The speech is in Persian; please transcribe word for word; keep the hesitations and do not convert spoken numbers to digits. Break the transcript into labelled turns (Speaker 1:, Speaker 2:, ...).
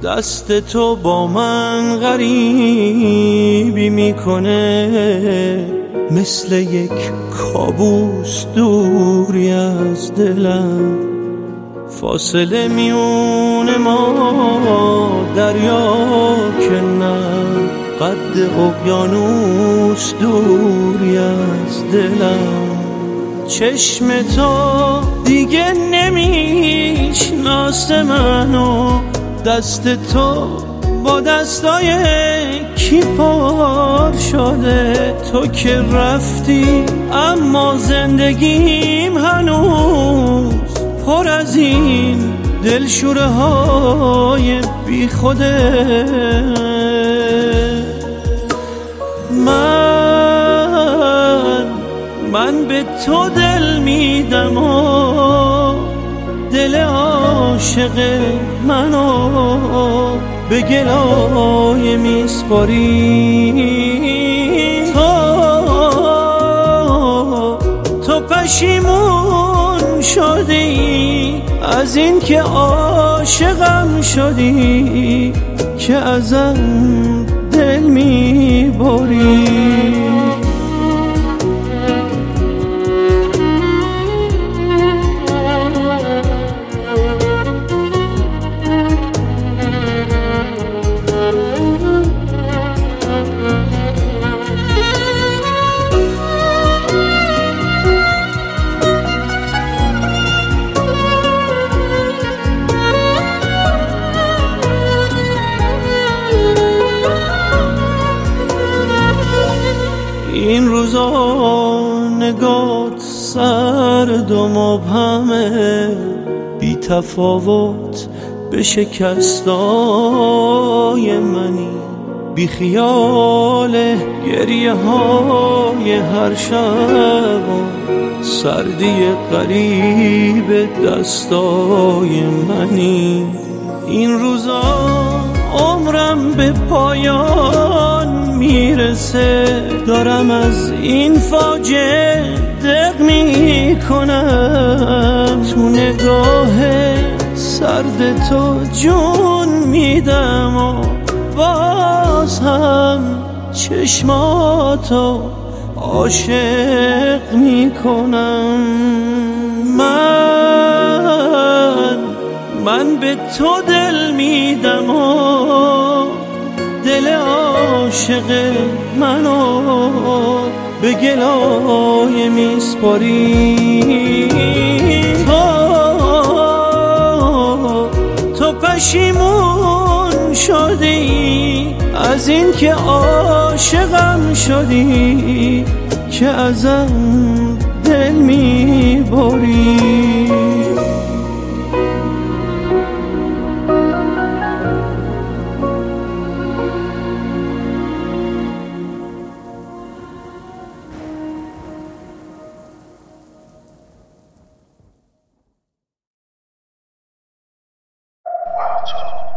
Speaker 1: دست تو با من غریبی میکنه، مثل یک کابوس دوری از دلم. فاصله میون ما دریا که نه، قد اقیانوس دوری از دلم. چشم تو دیگه نمیشناسه منو، دست تو با دستای کی پر شده. تو که رفتی اما زندگیم هنوز پر از این دلشوره های بی خوده. من من به تو دل میدم و دل عاشق منو به گلای میسپاری. تو تو پشیمون شدی از این که عاشقم شدی، که ازم دل میبری. این روزا نگات سرد و مبهمه، بی تفاوت به شکستای منی، بی خیال گریه های هر شب و سردی قریب دستای منی. این روزا عمرم به پایان میرسه، دارم از این فاجعه دق میکنم. تو نگاه سرد تو جون میدم و باز هم چشماتو عاشق میکنم. من من به تو دل میدم و دل عاشق منو به گلای میسپاری. تو تو پشیمون شدی از این که عاشقم شدی، که ازم دل میبری.
Speaker 2: Wow.